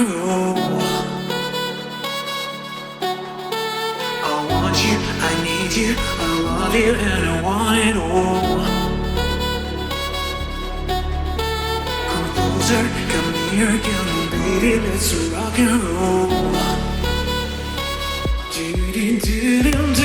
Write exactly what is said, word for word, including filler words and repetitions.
and roll. I want you, I need you, I love you, and I want it all. Composer, come here, come on, baby, let's rock and roll. Do do do do do.